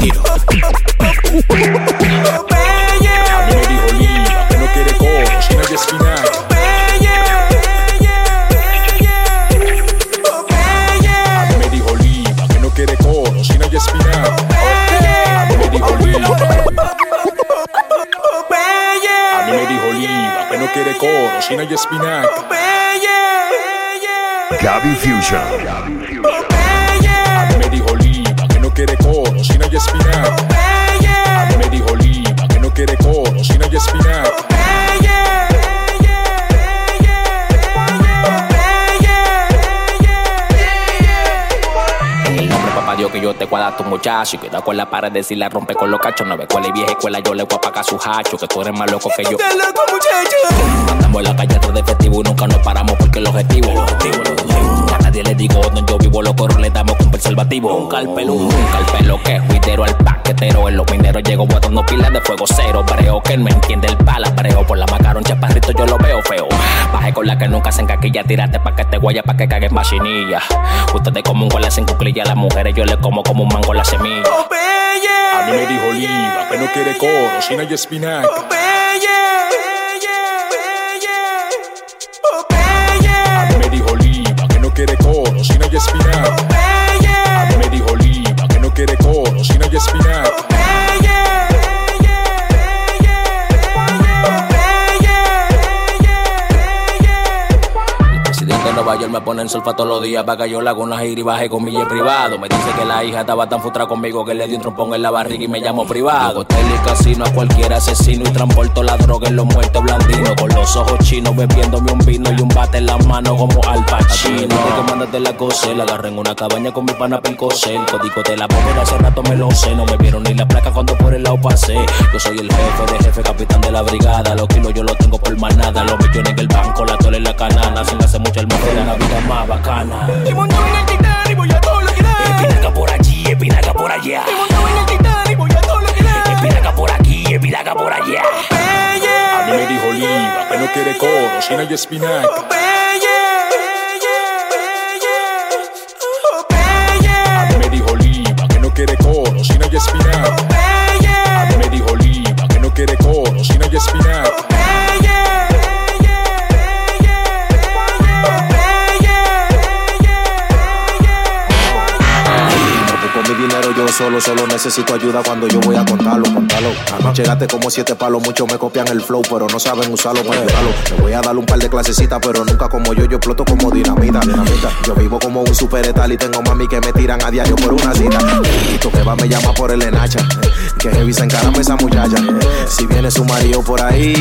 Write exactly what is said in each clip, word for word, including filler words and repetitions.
tiro. A mí me dijo Liva que no quiere coro, si no hay espinaca. A mí me dijo Liva que no quiere coro, si no hay espinaca. A mí me dijo Liva. A mí me dijo Liva que no quiere coro, si no hay espinaca. Gaby Fusion. A mí me dijo Liva que no quiere coro, si no hay espinaca. A mí me dijo Liva que no quiere coro, si no hay espinaca. Que yo te cuadra a tu muchacho y cuida con la pared de si la rompe con los cachos. No ve cuál es vieja escuela, yo le voy a pagar su hacho. Que tú eres más loco que yo. ¡Qué loco, muchacho! Andamos en la calle atrás de festivo y nunca nos paramos porque el objetivo, el objetivo, el objetivo. A nadie le digo donde yo vivo, los coros le damos con preservativo. Un calpelo, un calpelo que es juidero al paquetero. En los mineros llego botando pilas de fuego cero. Breo que él me entiende el palabreo. Por la macarón chaparrito yo lo veo feo. Bajé con la que nunca se encaquilla. Tírate pa' que te guaya, pa' que cague en machinilla. Ustedes como un gol sin cuclilla. Las mujeres yo le como como un mango la semilla. A mí me dijo Liva que no quiere coro, si no hay espinaca. A mí me dijo Liva que no quiere coro, si no hay espinaca. A mí me dijo Liva que no quiere coro, si no hay espinaca. De Nueva York me pone en solfa todos los días para que yo le haga una gira y baje con mi jet privado. Me dice que la hija estaba tan frustrada conmigo que le di un trompón en la barriga y me llamo privado. Hotel y casino a cualquier asesino y transporto la droga en los muertos blandinos. Con los ojos chinos bebiéndome un vino y un bate en la mano como Al Pacino. De que mándate la cosa, la agarré en una cabaña con mi pana Pincosé. El código de la bóveda hace rato me lo sé. No me vieron ni la placa cuando por el lado pasé. Yo soy el jefe de jefe, capitán de la brigada. Los kilos yo los tengo por manada. Los millones en el banco, la tole en la canana. Sin hacer mucho el de la vida más bacana. Te monto en el titán y voy a todo lo que da. Espinaca por allí, espinaca por allá. Te monto en el titán y voy a todo lo que da. Espinaca por aquí, espinaca por allá. A mí me dijo Liva que no quiere coro, si no hay espinaca. A mí me dijo Liva que no quiere coro, si no hay espinaca. A mí me dijo Liva que no quiere coro, si no hay espinaca. Dinero yo solo, solo necesito ayuda cuando yo voy a contarlo, contarlo. Anoche gasté como siete palos, muchos me copian el flow, pero no saben usarlo para ayudarlo. Le voy a dar un par de clasecitas, pero nunca como yo, yo exploto como dinamita, dinamita. Yo vivo como un superetal y tengo mami que me tiran a diario por una cita. Y tú que va me llama por el enacha, que heavy se encarame esa muchacha. Si viene su marido por ahí,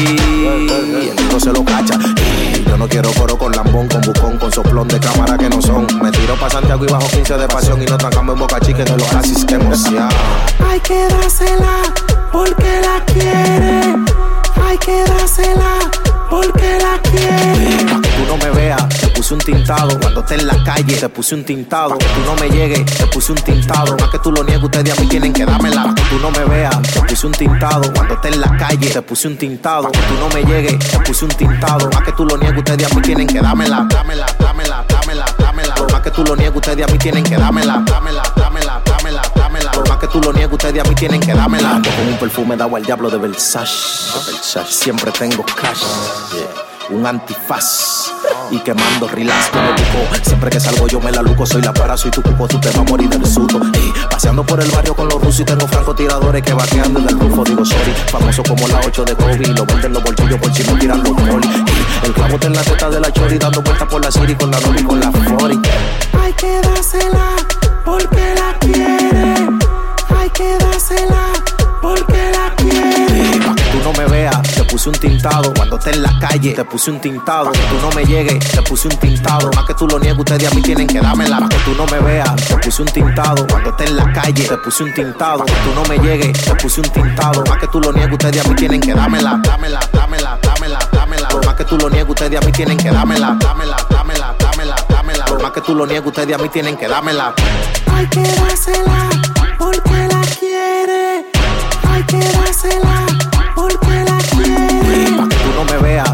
el otro se lo cacha. Y yo no quiero coro con lambón, con bucón, con soplón de cámara que no son. Me tiro pa' Santiago y bajo quince de pasión y no trancamos en Boca Chica de los Oasis, que emoción. Hay que dársela porque la quiere. Hay que dársela porque la quiere. Pa' que tú no me veas, te puse un tintado. Cuando esté en la calle, te puse un tintado. Pa' que tú no me llegues, te puse un tintado. Más que tú lo niegues, ustedes a mí tienen que dármela. Pa' que tú no me veas, te puse un tintado. Cuando esté en la calle, te puse un tintado. Pa' que tú no me llegues, te puse un tintado. Más que tú lo niegues, ustedes a mí tienen que dármela. Dámela, dámela, dámela, dámela. Más que tú lo niegues, ustedes a mí tienen que dármela. Dámela, dámela, dámela, dámela. Más que tú lo niegues, ustedes a mí tienen que dármela. Ando con un perfume dado al diablo de Versace. Versace. Siempre tengo cash. Yeah. Un antifaz y quemando relax como buco. Siempre que salgo yo me la luco. Soy la para, soy tu cuco, tú te vas a morir del susto. Ey, paseando por el barrio con los rusos y tengo francotiradores que vaquean desde el rufo. Digo sorry, famoso como la ocho de Kobe. Lo venden en los bolsillos por si no tiran los poli. El clavo está en la teta de la chori, dando vueltas por la city con la novia y con la forty. Hay que dársela porque la quiere. Hay que dársela porque la quiere. Pa' que tú no me veas, te puse un tintado. Cuando esté en la calle, te puse un tintado. Pa' que tú no me llegues, te puse un tintado. Más que tú lo niegues, ustedes a mí tienen que dármela. Pa' que tú no me veas, te puse un tintado. Cuando esté en la calle, te puse un tintado. Pa' que tú no me llegues, te puse un tintado. Más que tú lo niegues, ustedes a mí tienen que dármela. Dámela, dámela, dámela, dámela. Más que tú lo niegues, ustedes a mí tienen que dármela. Dámela, dámela, dámela, dámela. Más que tú lo niegues, ustedes a mí tienen que dármela. Hay que dársela porque la quiere. Hay que dársela porque la quiere. Pa' que tú no me veas, te puse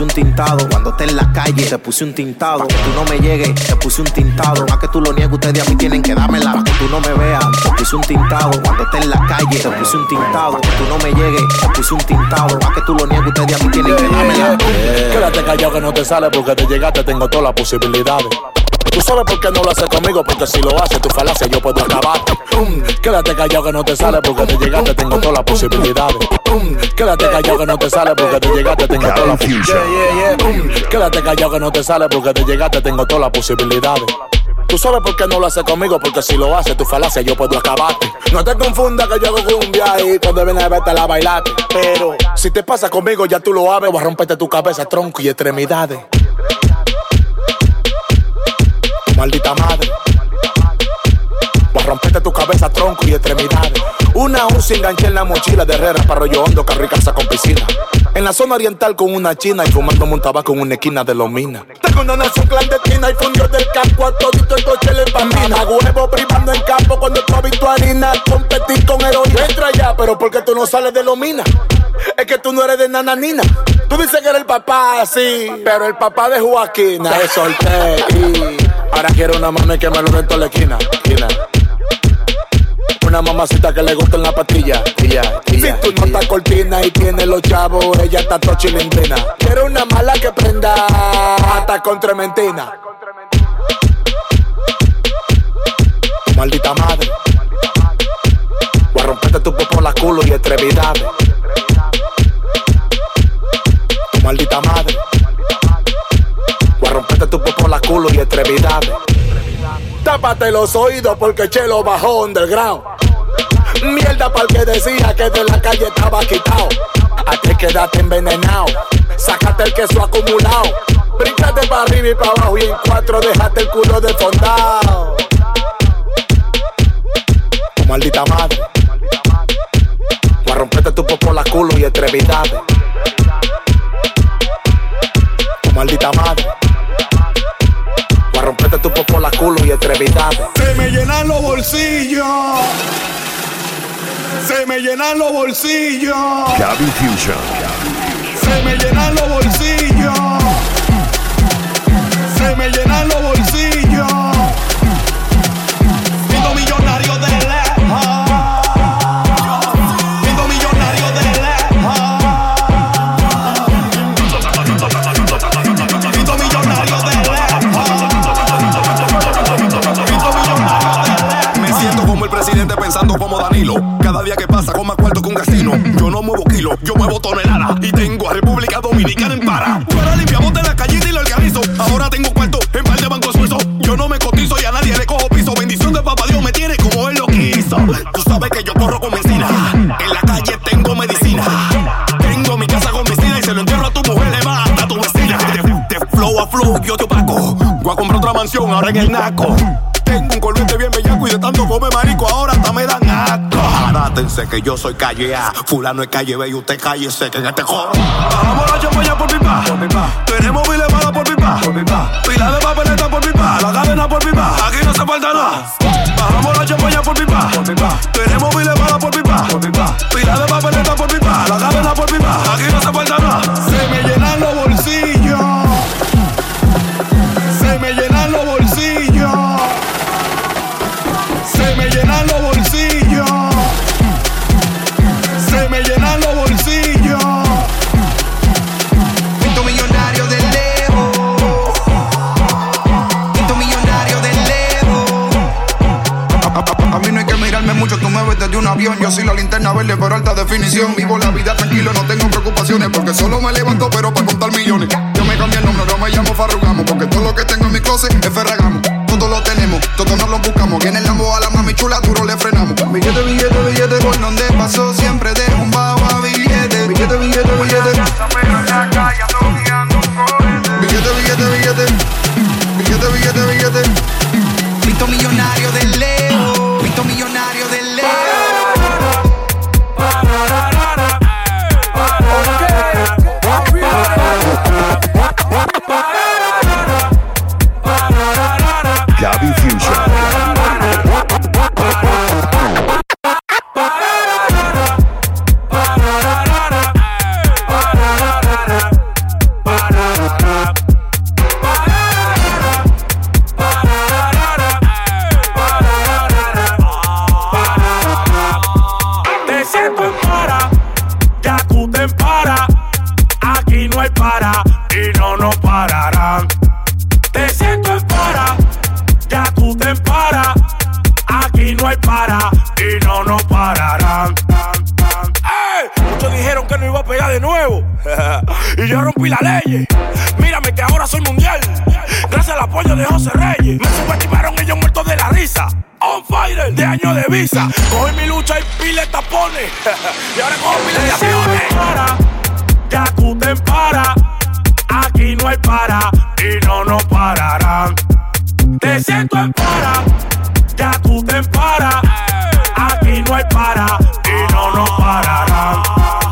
puse un tintado. Cuando esté en la calle, te puse un tintado. Que tú no me llegues, te puse un tintado. Más que tú lo niegues, ustedes a mí tienen que dármela. Para que tú no me veas, te puse un tintado. Cuando esté en la calle, te puse un tintado. Que tú no me llegues, te puse un tintado. Más que tú lo niegues, ustedes a mí tienen que dármela. Quédate callado que no te sale porque te llegaste, tengo todas las posibilidades. Tú sabes por qué no lo haces conmigo, porque si lo haces tu falacia yo puedo acabarte. Um, quédate callado que no te sale porque te llegaste, tengo todas las posibilidades. Um, quédate callado que no te sale porque te llegaste, tengo todas las posibilidades. Um, quédate callado que no te sale porque te llegaste, tengo todas las posibilidades. Tú sabes por qué no lo haces conmigo, porque si lo haces tu falacia yo puedo acabarte. No te confundas que yo hago cumbia y cuando vienes a verte la bailate. Pero si te pasa conmigo ya tú lo sabes, voy a romperte tu cabeza, tronco y extremidades. Maldita madre, voy a romperte tu cabeza, tronco y extremidades. Una once enganché en la mochila de Herrera para Rollo Hondo, carro y casa con piscina. En la zona oriental con una china y fumándome un tabaco en una esquina de los minas. Tengo una nación clandestina y fundió del campo a todito el coche le bambina. Huevo privando en campo cuando tú has visto harina. Competir con heroína. Entra ya, pero ¿por qué tú no sales de los minas? Es que tú no eres de nananina. Tú dices que eres el papá, sí, pero el papá de Joaquina. Te solté y ahora quiero una mami que me lo den toda la esquina, esquina. Una mamacita que le gusta en la patilla, tía, tía. Si tú no estás cortina y tienes los chavos, ella está todo chilindrina. Quiero una mala que prenda hasta con trementina. Maldita madre, voy a romperte tu popo la culo y extremidades. Maldita madre, voy a romperte tu popo la culo y extremidades. Tápate los oídos porque Chelo bajó underground. Mierda pa'l que decía que de la calle estaba quitado. A ti quedaste envenenado, sácate el queso acumulado. Bríncate pa' arriba y pa' abajo y en cuatro déjate el culo desfondado. Maldita madre, voy a romperte tu popo la culo y extremidades. Maldita madre, voy a romperte tu popo la culo y extremidades. Se me llenan los bolsillos, se me llenan los bolsillos. Cabin Fusion. Se me llenan los bolsillos, se me llenan los bolsillos. Siendo millonario de lejos, siendo millonario de lejos, siendo millonario de lejos, siendo millonario de lejos. Me siento como el presidente pensando como Danilo. Cada día que pasa con más cuarto que un casino. Yo no muevo kilos, yo muevo toneladas. Y tengo a República Dominicana en para. Fuera limpiamos de la callita y lo organizo. Ahora tengo cuarto en par de bancos suizos. Yo no me cotizo y a nadie le cojo piso. Bendición de papá Dios me tiene como él lo quiso. Tú sabes que yo corro con medicina. En la calle tengo medicina. Tengo mi casa con piscina y se lo entierro a tu mujer, le va hasta tu vecina. De, de flow a flow yo te opaco. Voy a comprar otra mansión ahora en el naco. Tengo un corriente bien bellaco y de tanto come marico ahora hasta me dan asco. Adátense que yo soy calle A, fulano es calle B y usted cállese que en este coro. Bajamos la champaña por pipa, por pipa. Tenemos mil llamadas por pipa, por pipa. Pila de papeleta por pipa, la cadena por pipa. Aquí no se falta nada. Bajamos la champaña por pipa, por pipa. Tenemos mil llamadas por pipa, por pipa. Pila de papeleta por pipa, la cadena por pipa. Aquí no se falta nada. Se me llenan los bolsillos, se me llenan los bolsillos. Se me llenan los bolsillos, se me llenan los bolsillos. Pinto millonario de lejos, pinto millonario de lejos. A, a, a mí no hay que mirarme mucho, tú me ves desde un avión. Yo soy la linterna verde por alta definición. Vivo la vida tranquilo, no tengo preocupaciones, porque solo me levanto pero para contar millones. Yo me cambié el nombre, no me llamo Farrugamo, porque todo lo que tengo en mi closet es Ferragamo. Todo lo tenemos, todos nos lo buscamos. Viene el Lambo a la mami chula, duro le frenamos. Billete, billete, billete, por donde pasó siempre de un bajo a billete. Billete, billete, billete. Billete, billete, billete. Billete, billete, billete. Visto millonario de Leo. Visto millonario de Leo. las leyes. Mírame que ahora soy mundial, gracias al apoyo de José Reyes. Me subestimaron ellos muertos de la risa. On fire, de años de visa. Cogí mi lucha y pile tapones. Y ahora cojo pile de aviones. Para, ya tú te para. Aquí no hay para y no nos pararán. Te siento en para, ya tú te para. Aquí no hay para y no nos pararán.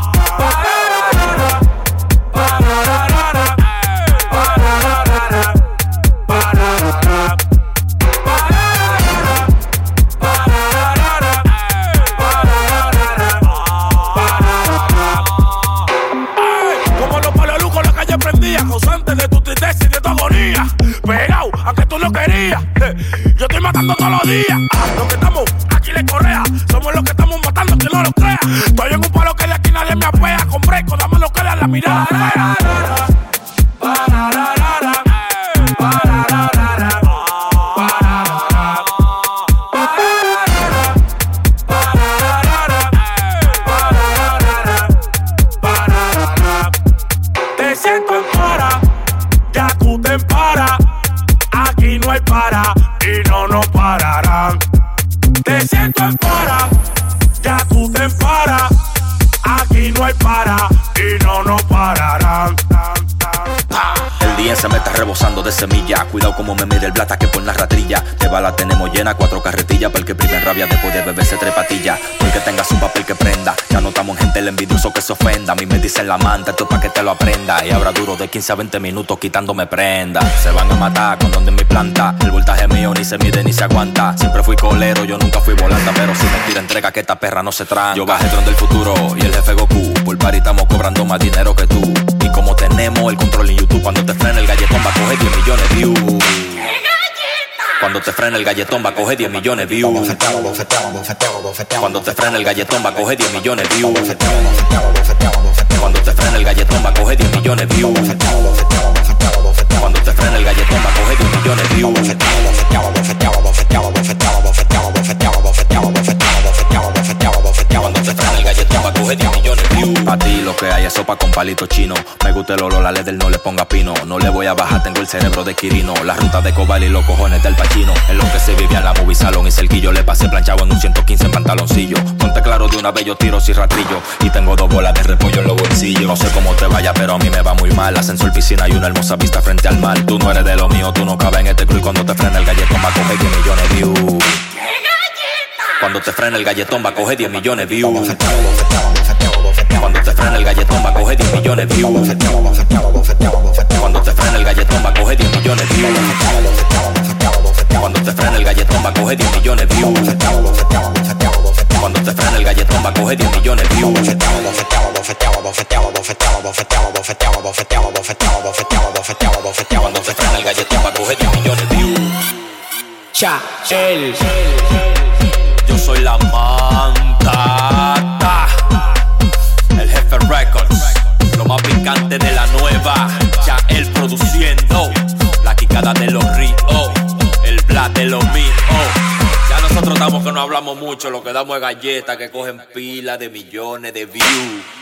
Causante de tu tristeza y de tu agonía. Pegao, aunque tú no querías. Yo estoy matando todos los días. Ah, los que estamos aquí le correa. Somos los que estamos matando, que no lo crea. Estoy en un palo que de aquí nadie me apea. Con breco, dame lo que da la mirada fea. Te siento en para, ya tú te para. Aquí no hay para y no nos pararán. Te siento en para, ya tú te para. Aquí no hay para y no nos pararán. El día se me está rebosando de semilla. Cuidado como me mire el plata que por la ratrilla. De bala tenemos llena, cuatro carretillas. Para el que prive en rabia después de beberse tres patillas. Porque tengas un papel que prenda. Ya no estamos en gente el envidioso que se ofenda. A mí me dicen la manta, esto es pa' que te lo aprenda. Y ahora duro de quince a veinte minutos quitándome prenda. Se van a matar con donde en mi planta. El voltaje mío ni se mide ni se aguanta. Siempre fui colero, yo nunca fui volanta. Pero si me tira entrega que esta perra no se tranca. Yo bajé el tron del futuro y el jefe Goku. Por par y estamos cobrando más dinero que tú. Y como tenemos el control en YouTube, cuando te frena el galletón va a coger diez millones de views. Cuando te frena el galletón va a coger diez millones de views. Cuando te frena el galletón va a coger diez millones de views. Cuando te frena el galletón va a coger diez millones de views. Cuando te frena el galletón va a coger diez millones de views. Cuando te frena el galletón va a coger diez millones de views. A ti lo que hay es sopa con palito chino. Me gusta el olor, la ley del no le ponga pino. No le voy a bajar, tengo el cerebro de Quirino. La ruta de Cobal y los cojones del Pachino. En lo que se vivía en la movie salón y cerquillo. Le pasé planchado en un ciento quince en pantaloncillo. Ponte claro de una vez yo tiro sin rastrillo. Y tengo dos bolas de repollo en los bolsillos. No sé cómo te vaya, pero a mí me va muy mal. Ascensor, piscina y una hermosa vista frente al mar. Tú no eres de lo mío, tú no cabes en este crew. Y cuando te frena el galletón va a coger diez millones de views. Cuando te frena el galletón va a coger diez millones de views. Cuando te frena el galletón va a coger diez millones de views. Cuando te frena el galletón va a coger diez millones de views. Cuando te frena el galletón va a coger diez millones de views. Cuando te frena el galletón va a coger diez millones de views. Cuando te frena el galletón va a coger diez millones de views. Cha, el yo soy la manta, el jefe Records, lo más picante de la nueva. Ya él produciendo la quicada de los ríos, el black de los míos. Ya nosotros estamos que no hablamos mucho, lo que damos es galletas que cogen pila de millones de views.